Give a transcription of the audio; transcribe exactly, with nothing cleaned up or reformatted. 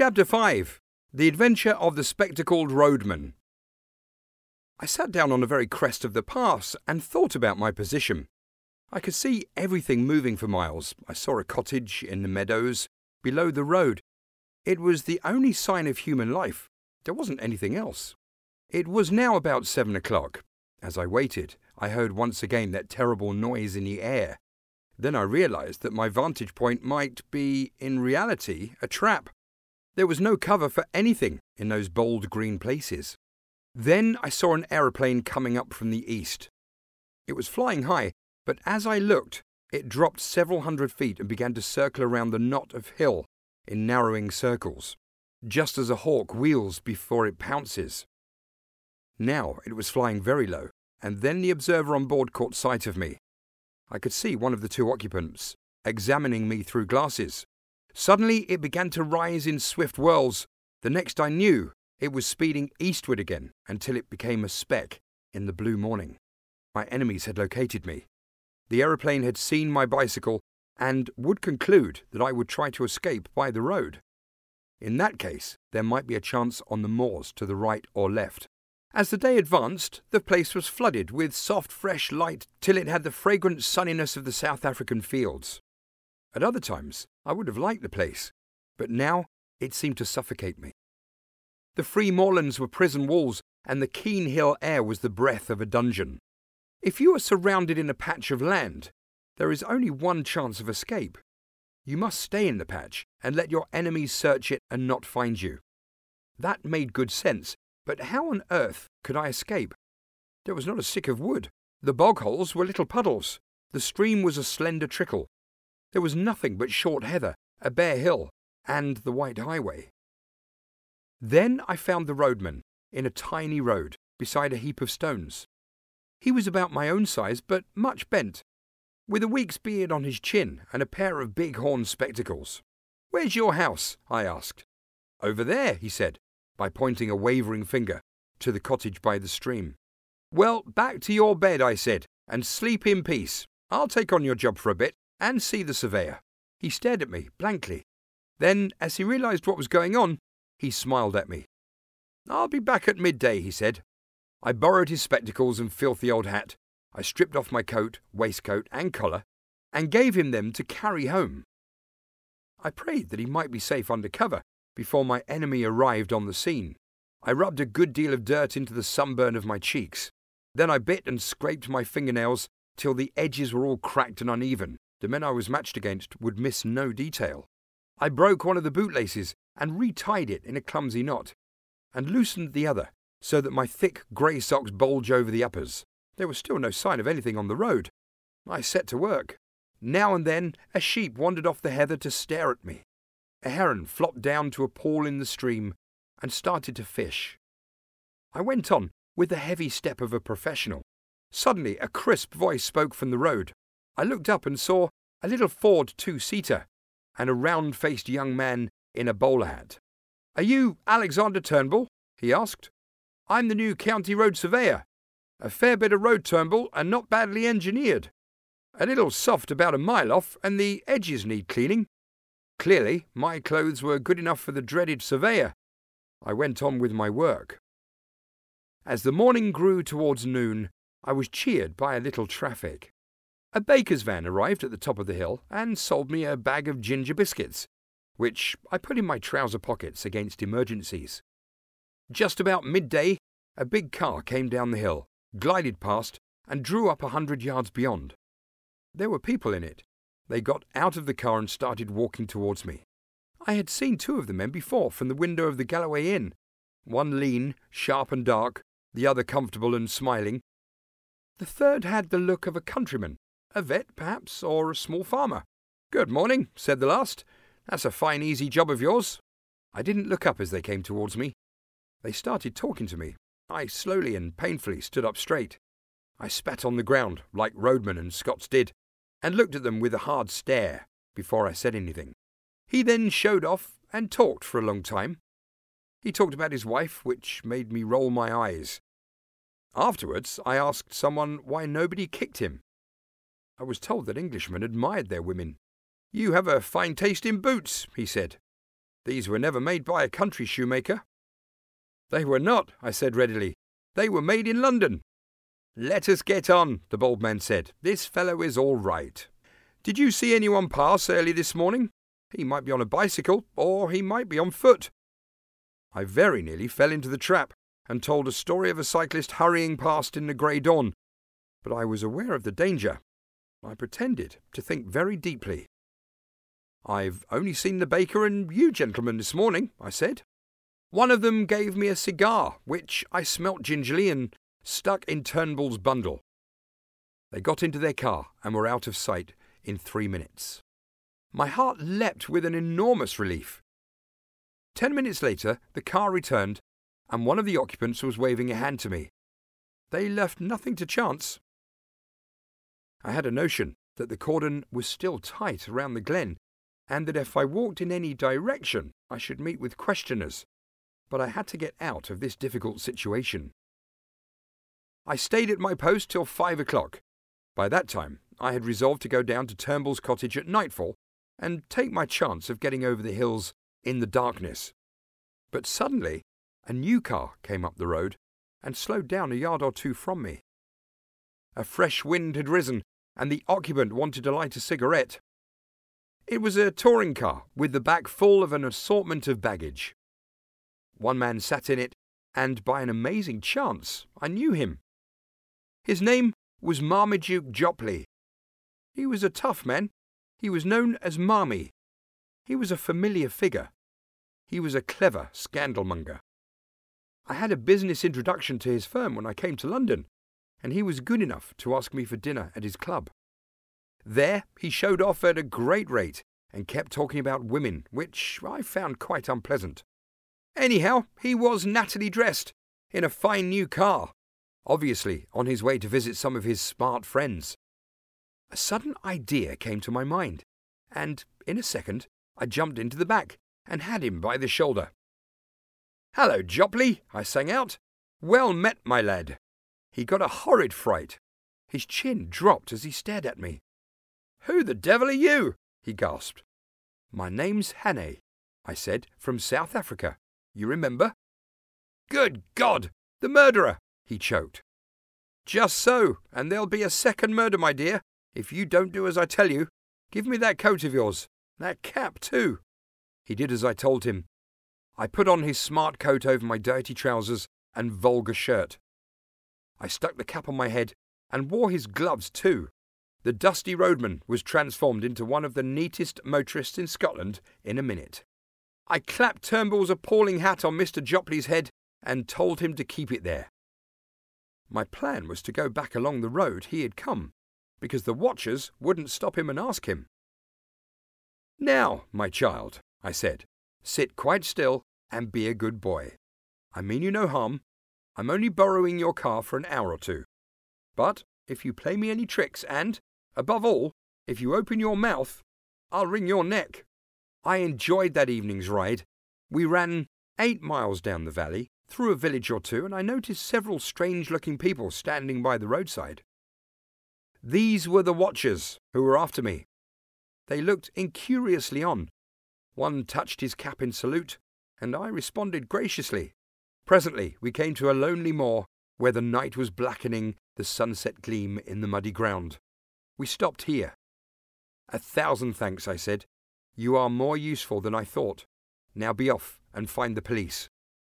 Chapter five. The Adventure of the Spectacled Roadman. I sat down on the very crest of the pass and thought about my position. I could see everything moving for miles. I saw a cottage in the meadows below the road. It was the only sign of human life. There wasn't anything else. It was now about seven o'clock. As I waited, I heard once again that terrible noise in the air. Then I realized that my vantage point might be, in reality, a trap. There was no cover for anything in those bold green places. Then I saw an aeroplane coming up from the east. It was flying high, but as I looked, it dropped several hundred feet and began to circle around the knot of hill in narrowing circles, just as a hawk wheels before it pounces. Now it was flying very low, and then the observer on board caught sight of me. I could see one of the two occupants examining me through glasses. Suddenly it began to rise in swift whirls. The next I knew, it was speeding eastward again until it became a speck in the blue morning. My enemies had located me. The aeroplane had seen my bicycle and would conclude that I would try to escape by the road. In that case, there might be a chance on the moors to the right or left. As the day advanced, the place was flooded with soft, fresh light till it had the fragrant sunniness of the South African fields. At other times, I would have liked the place, but now it seemed to suffocate me. The free moorlands were prison walls, and the keen hill air was the breath of a dungeon. If you are surrounded in a patch of land, there is only one chance of escape. You must stay in the patch and let your enemies search it and not find you. That made good sense, but how on earth could I escape? There was not a stick of wood. The bog holes were little puddles. The stream was a slender trickle. There was nothing but short heather, a bare hill, and the white highway. Then I found the roadman, in a tiny road, beside a heap of stones. He was about my own size, but much bent, with a week's beard on his chin and a pair of big horn spectacles. "Where's your house?" I asked. "Over there," he said, by pointing a wavering finger to the cottage by the stream. "Well, back to your bed," I said, "and sleep in peace. I'll take on your job for a bit and see the surveyor." He stared at me blankly. Then, as he realized what was going on, he smiled at me. "I'll be back at midday," he said. I borrowed his spectacles and filthy old hat. I stripped off my coat, waistcoat, and collar, and gave him them to carry home. I prayed that he might be safe under cover before my enemy arrived on the scene. I rubbed a good deal of dirt into the sunburn of my cheeks. Then I bit and scraped my fingernails till the edges were all cracked and uneven. The men I was matched against would miss no detail. I broke one of the bootlaces and retied it in a clumsy knot, and loosened the other so that my thick grey socks bulged over the uppers. There was still no sign of anything on the road. I set to work. Now and then a sheep wandered off the heather to stare at me. A heron flopped down to a pool in the stream and started to fish. I went on with the heavy step of a professional. Suddenly a crisp voice spoke from the road. I looked up and saw a little Ford two-seater and a round-faced young man in a bowler hat. "Are you Alexander Turnbull?" he asked. "I'm the new county road surveyor. A fair bit of road, Turnbull, and not badly engineered. A little soft about a mile off, and the edges need cleaning." Clearly, my clothes were good enough for the dreaded surveyor. I went on with my work. As the morning grew towards noon, I was cheered by a little traffic. A baker's van arrived at the top of the hill and sold me a bag of ginger biscuits, which I put in my trouser pockets against emergencies. Just about midday, a big car came down the hill, glided past, and drew up a hundred yards beyond. There were people in it. They got out of the car and started walking towards me. I had seen two of the men before from the window of the Galloway Inn, one lean, sharp and dark, the other comfortable and smiling. The third had the look of a countryman, a vet, perhaps, or a small farmer. "Good morning," said the last. "That's a fine, easy job of yours." I didn't look up as they came towards me. They started talking to me. I slowly and painfully stood up straight. I spat on the ground, like roadmen and Scots did, and looked at them with a hard stare before I said anything. He then showed off and talked for a long time. He talked about his wife, which made me roll my eyes. Afterwards, I asked someone why nobody kicked him. I was told that Englishmen admired their women. "You have a fine taste in boots," he said. These were never made by a country shoemaker. They were not, I said readily. They were made in London. Let us get on, the bald man said. This fellow is all right. Did you see anyone pass early this morning? He might be on a bicycle, or he might be on foot. I very nearly fell into the trap and told a story of a cyclist hurrying past in the grey dawn, but I was aware of the danger. I pretended to think very deeply. I've only seen the baker and you gentlemen this morning, I said. One of them gave me a cigar, which I smelt gingerly and stuck in Turnbull's bundle. They got into their car and were out of sight in three minutes. My heart leapt with an enormous relief. Ten minutes later, the car returned, and one of the occupants was waving a hand to me. They left nothing to chance. I had a notion that the cordon was still tight around the glen, and that if I walked in any direction, I should meet with questioners, but I had to get out of this difficult situation. I stayed at my post till five o'clock. By that time, I had resolved to go down to Turnbull's cottage at nightfall and take my chance of getting over the hills in the darkness. But suddenly, a new car came up the road and slowed down a yard or two from me. A fresh wind had risen, and the occupant wanted to light a cigarette. It was a touring car with the back full of an assortment of baggage. One man sat in it, and by an amazing chance, I knew him. His name was Marmaduke Jopley. He was a tough man. He was known as Marmy. He was a familiar figure. He was a clever scandalmonger. I had a business introduction to his firm when I came to London, and he was good enough to ask me for dinner at his club. There he showed off at a great rate and kept talking about women, which I found quite unpleasant. Anyhow, he was nattily dressed, in a fine new car, obviously on his way to visit some of his smart friends. A sudden idea came to my mind, and in a second I jumped into the back and had him by the shoulder. "Hello, Jopley," I sang out. "Well met, my lad." He got a horrid fright. His chin dropped as he stared at me. "Who the devil are you?" he gasped. "My name's Hannay," I said, "from South Africa. You remember?" "Good God! The murderer!" he choked. "Just so, and there'll be a second murder, my dear, if you don't do as I tell you. Give me that coat of yours. That cap, too." He did as I told him. I put on his smart coat over my dirty trousers and vulgar shirt. I stuck the cap on my head and wore his gloves, too. The dusty roadman was transformed into one of the neatest motorists in Scotland in a minute. I clapped Turnbull's appalling hat on Mister Jopley's head and told him to keep it there. My plan was to go back along the road he had come, because the watchers wouldn't stop him and ask him. "Now, my child," I said, "sit quite still and be a good boy. I mean you no harm. I'm only borrowing your car for an hour or two. But if you play me any tricks and, above all, if you open your mouth, I'll wring your neck." I enjoyed that evening's ride. We ran eight miles down the valley, through a village or two, and I noticed several strange-looking people standing by the roadside. These were the watchers who were after me. They looked incuriously on. One touched his cap in salute, and I responded graciously. Presently we came to a lonely moor where the night was blackening the sunset gleam in the muddy ground. We stopped here. "A thousand thanks," I said. "You are more useful than I thought. Now be off and find the police."